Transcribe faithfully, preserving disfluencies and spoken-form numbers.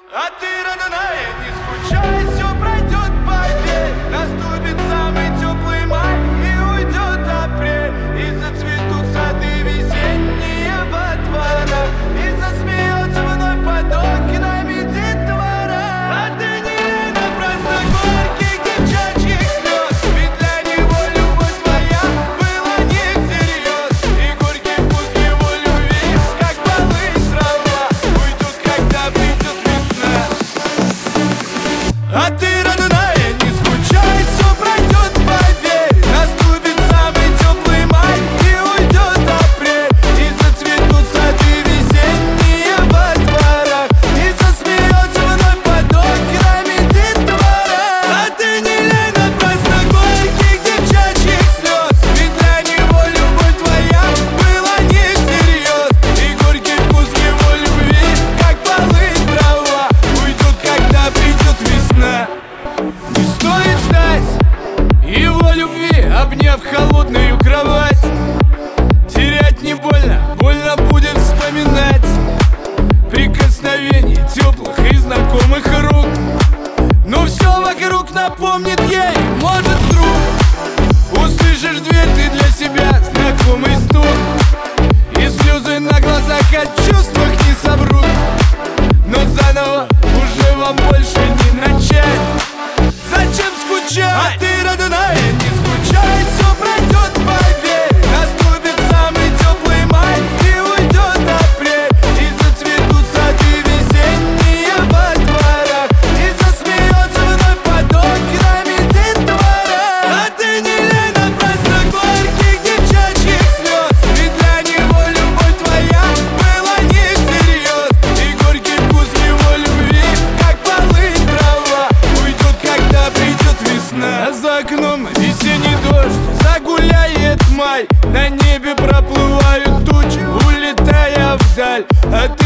А ты, родная, не скучай, все пройдет, поверь. Наступит самый теплый май, и уйдет апрель, и зацветут сады весенние во дворах, и засмеется вновь поток нами детвора. А ты не лей напрасно горьких девчачьих слез, ведь для него любовь твоя была не всерьез, и горький вкус его любви, как полынь трава, уйдут, когда придет весна. А ты, родная, не скучай, все пройдет, поверь. Наступит самый теплый май, и уйдет апрель, и зацветут сады весенние во дворах, и засмеется вновь поток нами детвора. А ты не лей напрасно горьких девчачьих слез, ведь для него любовь твоя была не всерьез, и горький вкус его любви, как полынь трава, уйдут, когда придет весна. Не стоит ждать его любви, обняв холодную кровать. Терять не больно, больно будет вспоминать прикосновений теплых и знакомых рук. Но все вокруг напомнит ей, может, вдруг услышишь дверь ты для себя, знакомый стук, и слезы на глазах от чувствах не соврут. Но заново уже вам больше не начать. Зачем скучать? А ты, родная, не скучай, все пройдет, поверь. Наступит самый теплый май, и уйдет апрель, и зацветут сады весенние во дворах, и засмеется вновь поток нами детвора. А ты не лей напрасно горьких девчачьих слез, ведь для него любовь твоя была не всерьез, и горький вкус его любви, как полынь трава, уйдет, когда придет весна. А за окном весенний дождь, загуляет май, на небе проплывают тучи, улетая вдаль. А